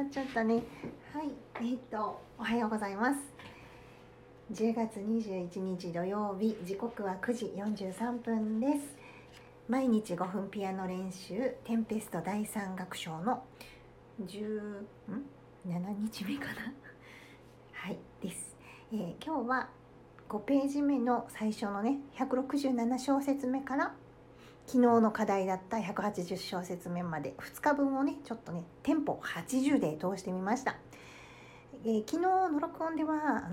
なっちゃったね。はい、おはようございます。10月21日土曜日、時刻は9時43分です。毎日5分ピアノ練習、テンペスト第3楽章の17日目かなはいです、今日は5ページ目の最初のね167小節目から昨日の課題だった180小節目まで2日分をねちょっとねテンポ80で通してみました。昨日の録音では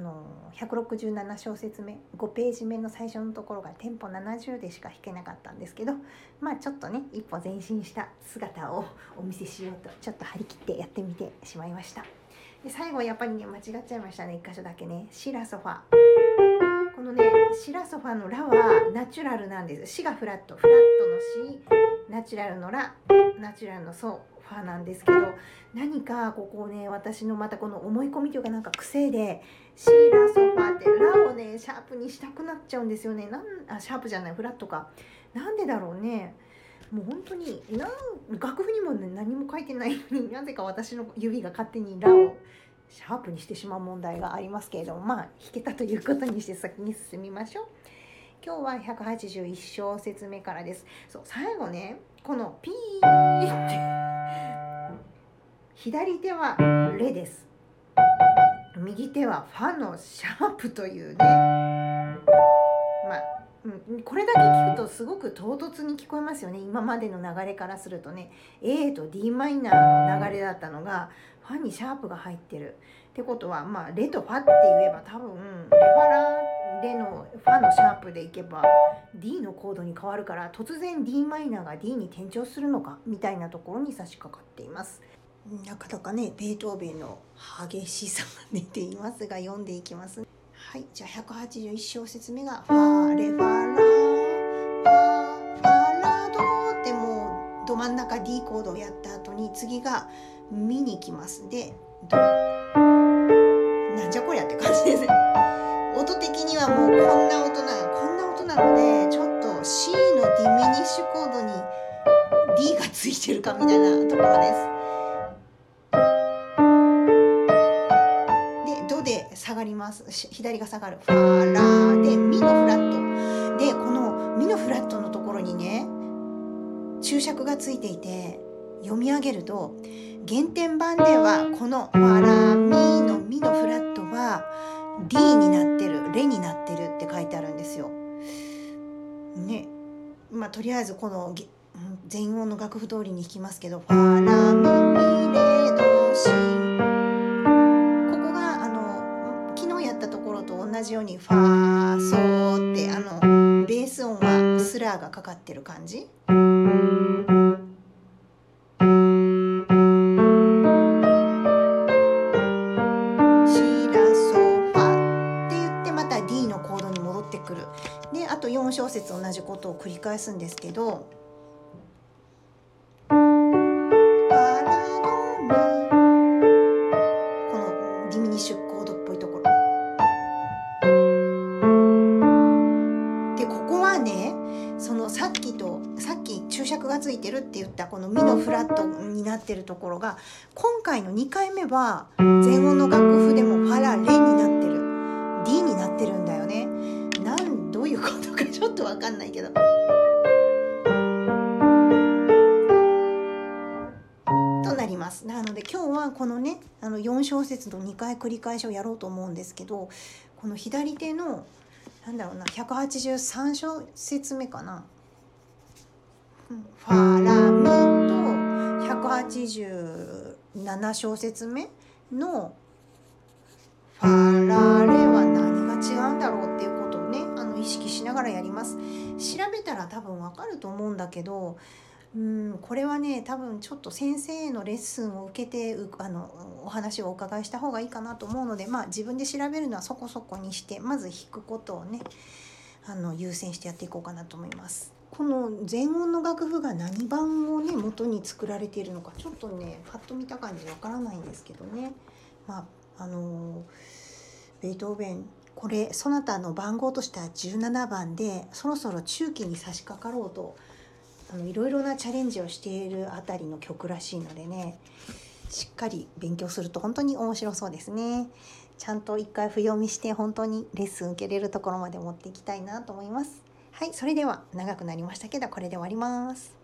167小節目5ページ目の最初のところがテンポ70でしか弾けなかったんですけど、ちょっとね一歩前進した姿をお見せしようとちょっと張り切ってやってみてしまいました。で最後やっぱりね間違っちゃいましたね。1箇所だけねシラソファ、このねシラソファのラはナチュラルなんです。シがフラットのシ、ナチュラルのラ、ナチュラルのソファなんですけど、何かここね私のまたこの思い込みというかなんか癖でシラソファってラをねシャープにしたくなっちゃうんですよね。シャープじゃないフラットか、なんでだろうね。もう本当に楽譜にも、ね、何も書いてないのになぜか私の指が勝手にラをシャープにしてしまう問題がありますけれども、弾けたということにして先に進みましょう。今日は181小節目からです。そう最後ねこのピーって左手はレです、右手はファのシャープというね、これだけ聞くとすごく唐突に聞こえますよね。今までの流れからするとね A と d マイナーの流れだったのがファにシャープが入ってるってことは、レとファって言えば多分レファラレのファのシャープでいけば D のコードに変わるから、突然 d マイナーが D に転調するのかみたいなところに差し掛かっています。なかなかねベートーベンの激しさが出ていますが読んでいきます。はい、じゃあ181小節目がファレファラファラドってもうど真ん中 D コードをやった後に次がミに行きます。でドなんじゃこりゃって感じですね。音的にはもうこんな音なのでちょっと C のディミニッシュコードに D がついてるかみたいなところです。下がります。左が下がるファラでミのフラットで、このミのフラットのところにね注釈がついていて読み上げると、原点版ではこのファラミのミのフラットは D になってる、レになってるって書いてあるんですよね。とりあえずこの全音の楽譜通りに弾きますけど、ファラミミレドシ、同じようにファソーってベース音はスラーがかかってる感じ。シラソファって言ってまた D のコードに戻ってくる。であと4小節同じことを繰り返すんですけど、注釈がついてるって言ったこのミのフラットになってるところが今回の2回目は全音の楽譜でもファラレになってる、 D になってるんだよね。どういうことかちょっと分かんないけどとなります。なので今日はこのね4小節の2回繰り返しをやろうと思うんですけど、この左手の183小節目かな、ファラミと187小節目のファラレは何が違うんだろうっていうことをね意識しながらやります。調べたら多分わかると思うんだけど、これはね多分ちょっと先生のレッスンを受けてお話をお伺いした方がいいかなと思うので、自分で調べるのはそこそこにしてまず弾くことをね優先してやっていこうかなと思います。この全音の楽譜が何番をね元に作られているのかちょっとねパッと見た感じわからないんですけどね。ベートーベンこれソナタの番号としては17番で、そろそろ中期に差し掛かろうといろいろなチャレンジをしているあたりの曲らしいのでね、 しっかり勉強すると本当に面白そうですね。ちゃんと一回譜読みして本当にレッスン受けれるところまで持っていきたいなと思います。はい、それでは長くなりましたけどこれで終わります。